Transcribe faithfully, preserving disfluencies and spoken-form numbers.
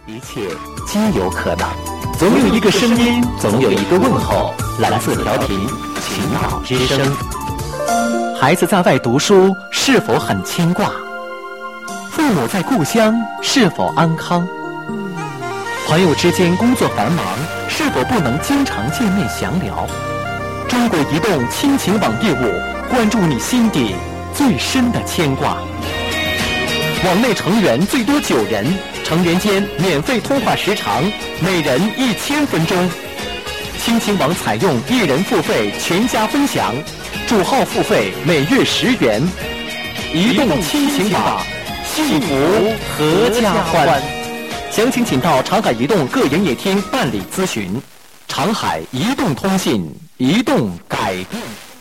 一切皆有可能，总有一个声音，总有一个问候。蓝色调频，晴岛之声。孩子在外读书，是否很牵挂？父母在故乡，是否安康？朋友之间工作繁忙，是否不能经常见面详聊？中国移动亲情网业务关注你心底最深的牵挂。网内成员最多九人，成员间免费通话时长每人一千分钟。亲情网采用一人付费全家分享，主号付费每月十元。移动亲情网，幸福阖家欢。详情请到长海移动各营业厅办理咨询。长海移动通信，移动改变。